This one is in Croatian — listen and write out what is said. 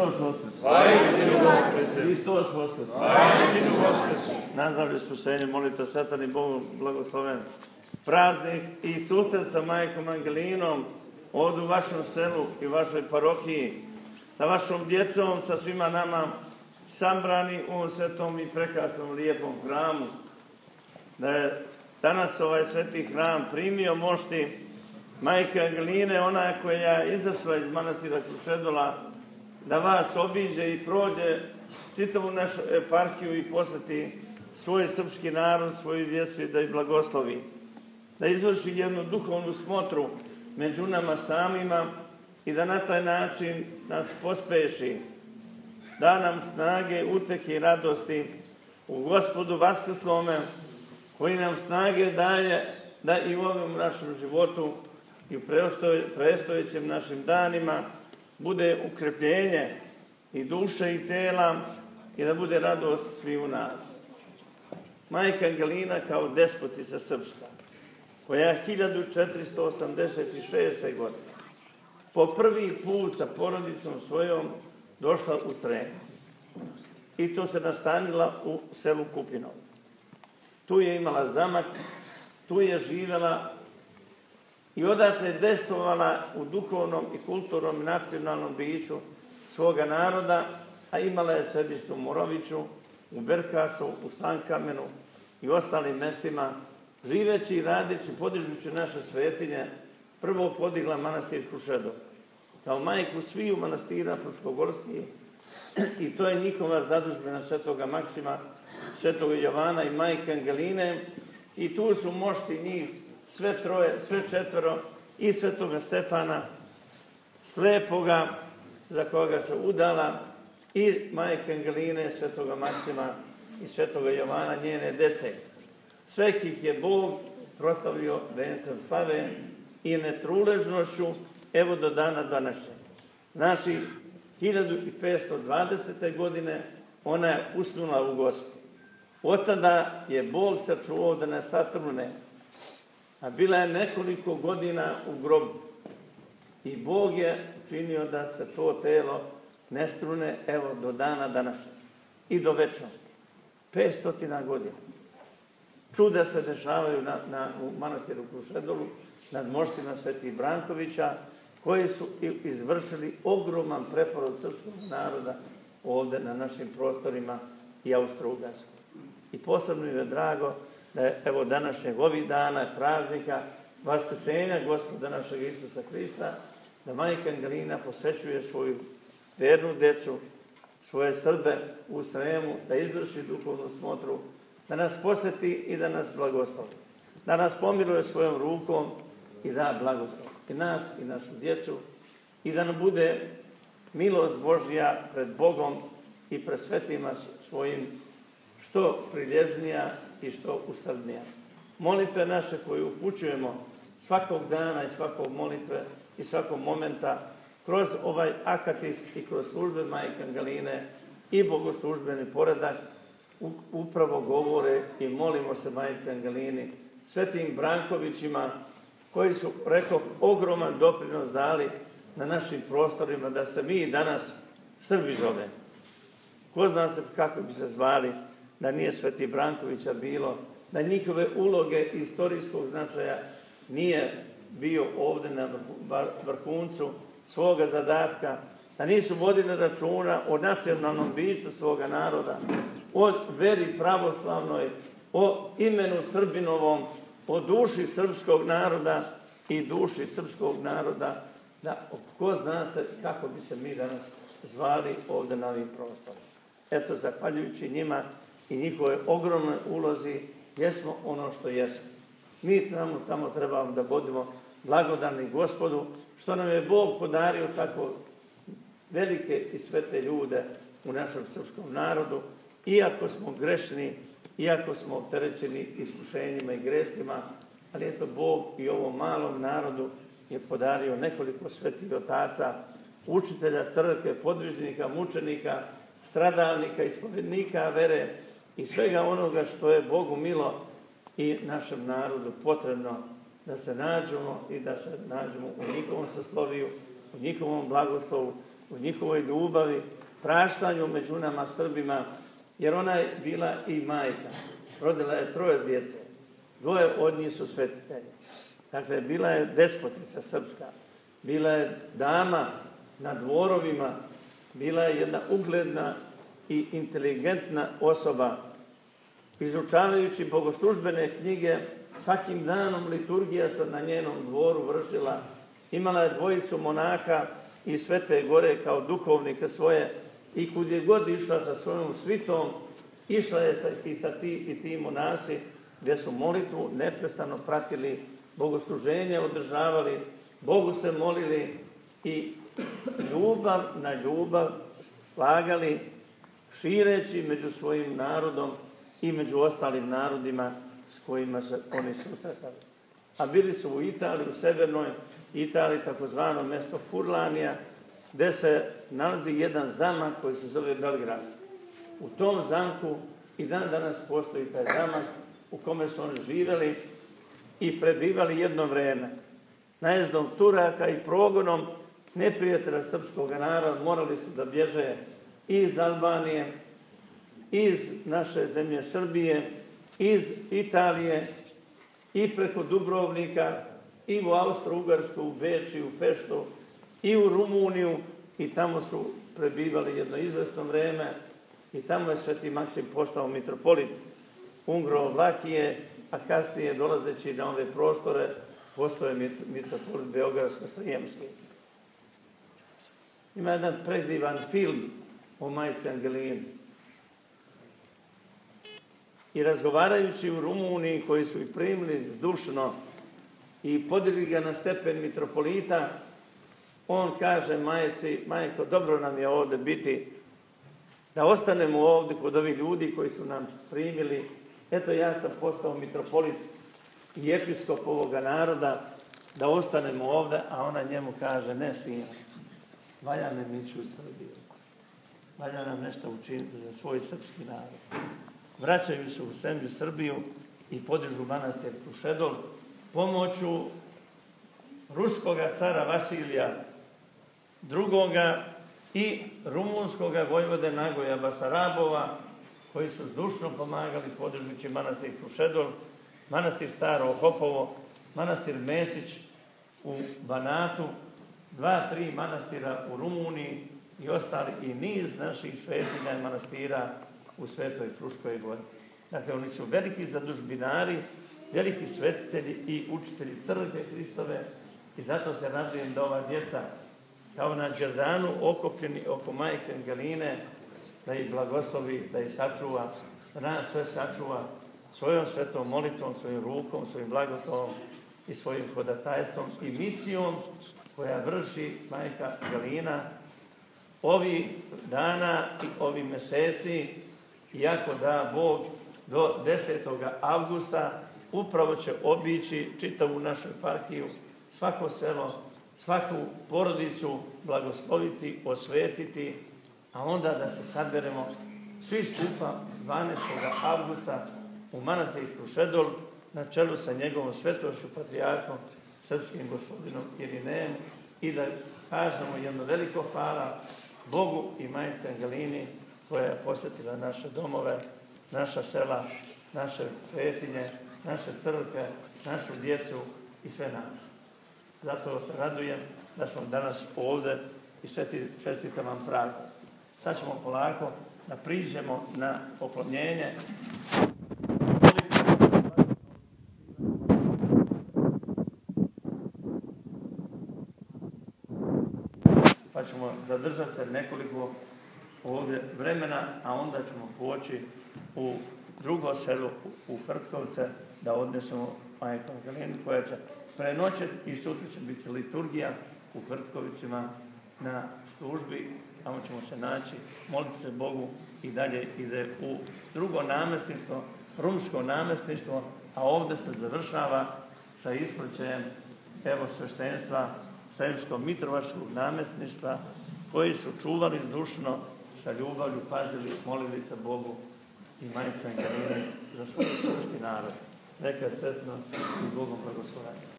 Hristos Voskrs! Vaistinu Voskrs! Hristos Voskrs! Vaistinu Voskrs! Nazdravlje spasenje, molite Satan i Bogom blagosloven praznik i susret sa majkom Angelinom ovdje u vašem selu i vašoj parohiji, sa vašom djecom, sa svima nama sabrani u ovom svetom i prekrasnom lijepom hramu. Da je danas ovaj sveti hram primio mošti majke Angeline, ona koja je izašla iz manastira Krušedula, da vas obiđe i prođe čitavu našu eparhiju i posjeti svoj srpski narod, svoju djecu i da ih blagoslovi. Da izvrši jednu duhovnu smotru među nama samima i da na taj način nas pospeši. Da nam snage, utehe i radosti u Gospodu Vaskrslome, koji nam snage daje da i u ovom našem životu i u predstojećim našim danima bude ukrepljenje i duše i tela i da bude radost svi u nas. Majka Angelina kao despotica srpska, koja je 1486. godine po prvi put sa porodicom svojom došla u Srem. I to se nastanila u selu Kupinovo. Tu je imala zamak, tu je živjela i odatle je dejstvovala u duhovnom i kulturnom i nacionalnom biću svoga naroda, a imala je središte u Moroviću, u Berkasu, u Slankamenu i ostalim mestima, živeći i radeći, podižući naše svetinje, prvo podigla manastir Krušedol, kao majku sviju manastira Fruškogorskih, i to je njihova zadužbina svetoga Maksima, svetoga Jovana i majke Angeline, i tu su mošti njih sve troje, sve četvero, i svetoga Stefana, slepoga, za koga se udala, i majke Angeline, svetoga Maksima i svetoga Jovana, njene dece. Sveh ih je Bog proslavio vencem slave i netruležnošću, evo do dana današnjeg. Znači, 1520. godine ona je usnula u Gospodu. Od tada je Bog sačuvao da ne satrune, a bila je nekoliko godina u grobu. I Bog je činio da se to telo ne strune, evo, do dana današnjeg i do večnosti. 500 godina. Čuda se dešavaju u manastiru Krušedolu nad moštima Svetih Brankovića, koji su izvršili ogroman preporod srpskog naroda ovdje na našim prostorima i Austro-Ugarskoj. I posebno je drago da je evo današnjeg ovih dana praznika Vaskrsenja Gospoda našeg Isusa Hrista, da majka Angelina posvećuje svoju vernu decu, svoje Srbe u Sremu, da izvrši duhovnu smotru, da nas posjeti i da nas blagoslovi, da nas pomiluje svojom rukom i da blagoslovi i nas i našu djecu i da nam bude milost Božja pred Bogom i pred svetima svojim što prilježnija i što usrdnija. Molitve naše koje upućujemo svakog dana i svakog molitve i svakog momenta kroz ovaj akatist i kroz službe majke Angeline i bogoslužbeni poredak upravo govore i molimo se majci Angelini, svetim Brankovićima, koji su, rekoh, ogroman doprinos dali na našim prostorima, da se mi danas Srbi zove. Ko zna se kako bi se zvali da nije Sveti Brankovića bilo, da njihove uloge istorijskog značaja nije bio ovdje na vrhuncu svoga zadatka, da nisu vodili računa o nacionalnom biću svoga naroda, o veri pravoslavnoj, o imenu Srbinovom, o duši srpskog naroda i duši srpskog naroda, da ko zna se kako bi se mi danas zvali ovdje na ovim prostorima. Eto, zahvaljujući njima i njihove ogromne ulozi, jesmo ono što jesmo. Mi tamo trebamo da budemo blagodani Gospodu, što nam je Bog podario tako velike i svete ljude u našem srpskom narodu, iako smo grešni, iako smo opterećeni iskušenjima i gresima, ali eto Bog i ovom malom narodu je podario nekoliko svetih otaca, učitelja crkve, podvižnika, mučenika, stradalnika, ispovednika vere i svega onoga što je Bogu milo i našem narodu potrebno da se nađemo i da se nađemo u njihovom sasloviju, u njihovom blagoslovu, u njihovoj ljubavi, praštanju među nama Srbima, jer ona je bila i majka. Rodila je 3 djece. 2 od njih su svetitelji. Dakle, bila je despotica srpska. Bila je dama na dvorovima. Bila je jedna ugledna i inteligentna osoba. Izučavajući bogoslužbene knjige, svakim danom liturgija se na njenom dvoru vršila. Imala je 2 monaha iz Svete Gore kao duhovnike svoje i kud je god išla sa svojom svitom, išla je i sa ti monasi gdje su molitvu neprestano pratili, bogosluženje održavali, Bogu se molili i ljubav na ljubav slagali, šireći među svojim narodom i među ostalim narodima s kojima se oni susretali. A bili su u Italiji, u severnoj Italiji, takozvano mjesto Furlanija, gdje se nalazi jedan zamak koji se zove Belgrad. U tom zamku i dan danas postoji taj zamak u kome su oni živjeli i prebivali jedno vrijeme. Najezdom Turaka i progonom neprijatelja srpskog naroda morali su da bježe iz Albanije, iz naše zemlje Srbije, iz Italije i preko Dubrovnika i u Austro-Ugarsku, u Beč i u Peštu i u Rumuniju i tamo su prebivali jedno izvesno vrijeme i tamo je Sveti Maksim postao mitropolit Ungro-Vlahije, a kasnije dolazeći na ove prostore postao je mitropolit Beogradsko-Srijemski. Ima jedan predivan film o majci Angelini. I razgovarajući u Rumuniji, koji su ih primili zdušno i podigli ga na stepen mitropolita, on kaže majci: majko, dobro nam je ovdje biti, da ostanemo ovdje kod ovih ljudi koji su nam primili. Eto, ja sam postao mitropolit i episkop ovoga naroda, da ostanemo ovdje, a ona njemu kaže: ne, sine, valja nam ići u Srbiju. Valja nam nešto učiniti za svoj srpski narod. Vraćaju se u zemlju Srbiju i podižu manastir Krušedol pomoću ruskoga cara Vasilija II. I rumunskoga vojvode Nagoja Basarabova, koji su zdušno pomagali podižući manastir Krušedol, manastir Staro Ohopovo, manastir Mesić u Banatu, 2-3 manastira u Rumuniji i ostali i niz naših svetinja i manastira u Svetoj Fruškoj Gori. Dakle, oni su veliki zadužbinari, veliki svetitelji i učitelji crkve Hristove i zato se radujem da ova djeca kao na Đerdanu okupljeni oko majke Angeline, da ih blagoslovi, da ih sačuva, da nas sve sačuva svojom svetom molitvom, svojim rukom, svojim blagoslovom i svojim hodatajstvom i misijom koja vrši majka Angelina ovih dana i ovih mjeseci, iako da Bog do 10. avgusta upravo će obići čitavu našu eparhiju, svako selo, svaku porodicu blagosloviti, osvetiti, a onda da se saberemo svi skupa 12. avgusta u manastir Krušedol na čelu sa njegovom svetošću patrijarhom, srpskim gospodinom Irinejem i da kažemo jedno veliko hvala Bogu i majci Angelini koja je posjetila naše domove, naša sela, naše svetinje, naše crkve, našu djecu i sve nas. Zato se radujem da smo danas ovdje i čestitam vam praznik. Sad ćemo polako da priđemo na poklonjenje. Pa ćemo zadržati se nekoliko ovdje vremena, a onda ćemo poći u drugo selo, u Hrtkovce, da odnesemo majku Angelinu koja će prenoćeti i sutra će biti liturgija u Hrtkovicima na službi. Tamo ćemo se naći, moliti se Bogu i dalje ide u drugo namestništvo, rumsko namestništvo, a ovdje se završava sa ispraćajem evo sveštenstva Sremsko-Mitrovačkog namestništva koji su čuvali zdušno, sa ljubavlju pazili, molili se Bogu i majci Angelini za svoj srpski narod. Neka je sretno i Bogom blagoslovanje.